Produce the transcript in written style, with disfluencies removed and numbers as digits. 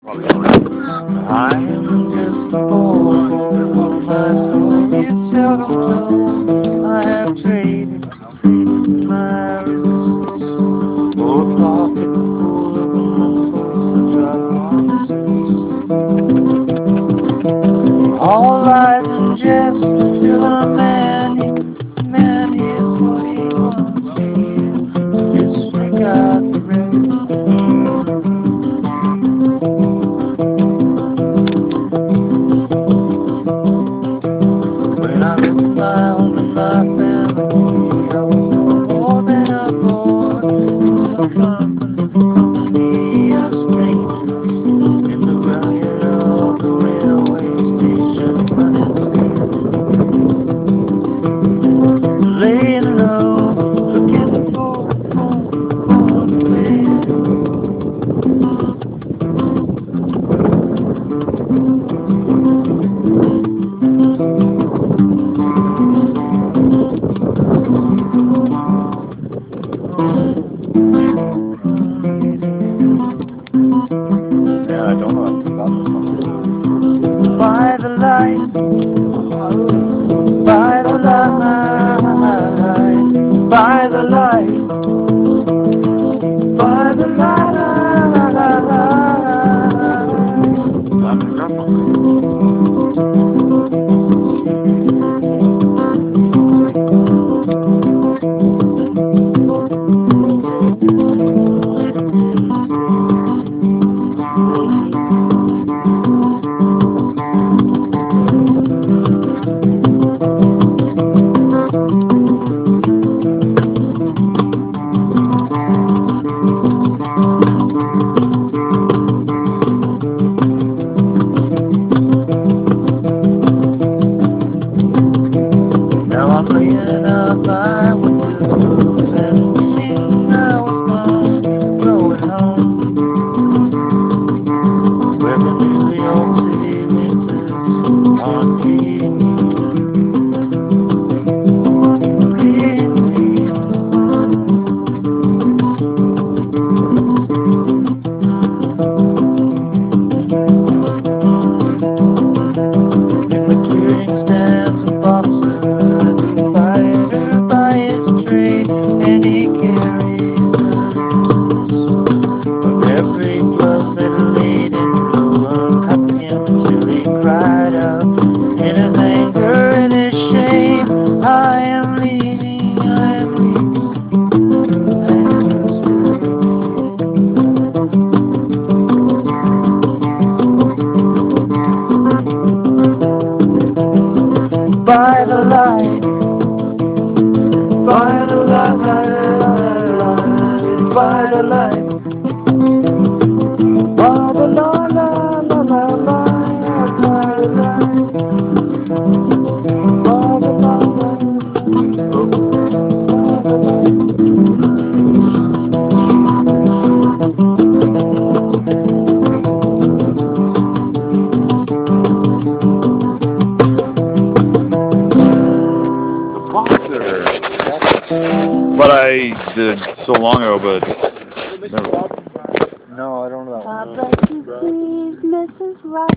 I am just a boy with my story is seldom told. I have traded my roots for a pocket full of mementos to drop on the street. All lies and jest till a man hears what he wants to hear. Disregard the rest. When I left my home and my family, I was no more than a boy in the company of strangers in the running of the railway station, running scared, laying low, looking for the wind. Yeah, I don't know anything about this one. By the light, by the light, by the light, by the light. Lemon purple. Now I'm laying up by windows and wishing I was gone, going home, where the New York City winters aren't bleeding in the clearing stands a boxer, fighter by his trade, and he carries the news of every glove that laid in blow uncut him till he cried out in his anger and his shame, I am leaving, I am leaving, I am by the light, by the light, by the light, by the light, la, la, la, la, by the light, by the The boxer. But I did so long ago, but never. No, I don't know that one. God bless you, please, Mrs. Ross.